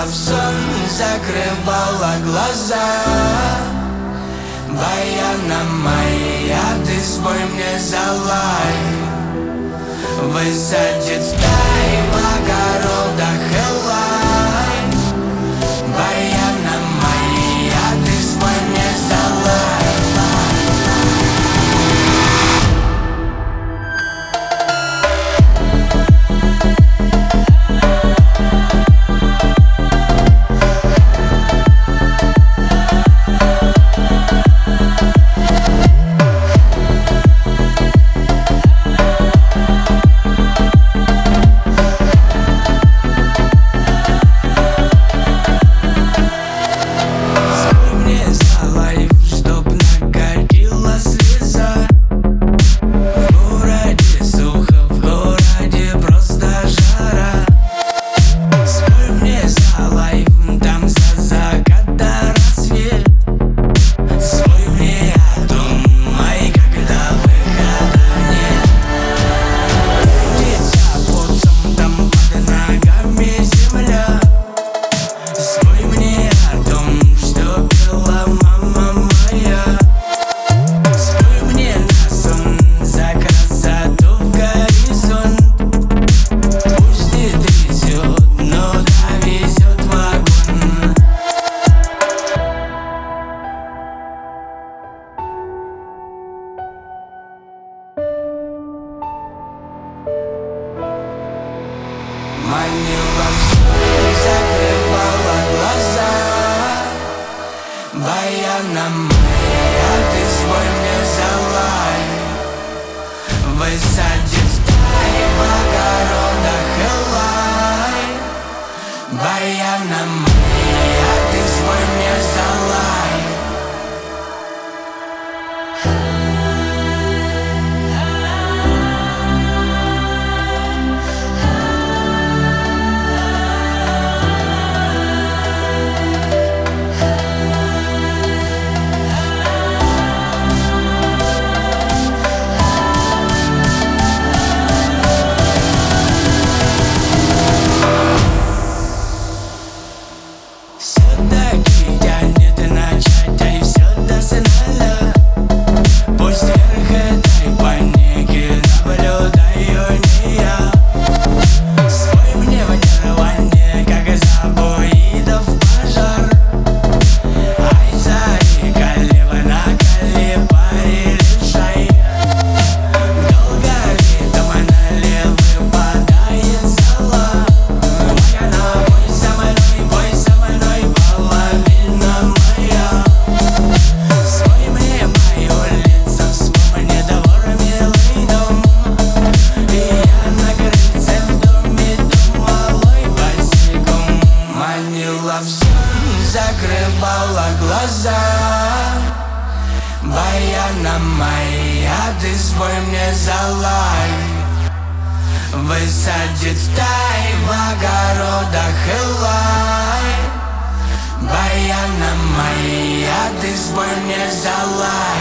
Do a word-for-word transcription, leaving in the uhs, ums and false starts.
манила в сон, закрывала глаза. Баяна моя, ты спой мне за лайф. Высадит стай в огородах Элай. Баяна моя, ты спой мне за лайф. Манила в сон, закрывала глаза. Баяна моя, ты спой мне за лайф. Высадит стай в огородах Элай. Баяна моя, ты спой мне за лайф. Все-таки тянет начать, а и все досконально. Пусть вверх этой паники наблюдаю не я. Спой мне в нирване, как забоидов пожар. Ай, зари, кали, накали, пари, лишай. Долго ли там налево выпадает зала. Баяна, бой за мной, бой за мной, половина моя. Спой мне мое лицо, вспомни двор, милый дом. И я на крыльце в доме думалой босиком. Манила в сон, закрывала глаза. Баяна моя, ты спой мне за лайф. Высадит стай в огородах Элай. Баяна моя, ты спой мне за лайф.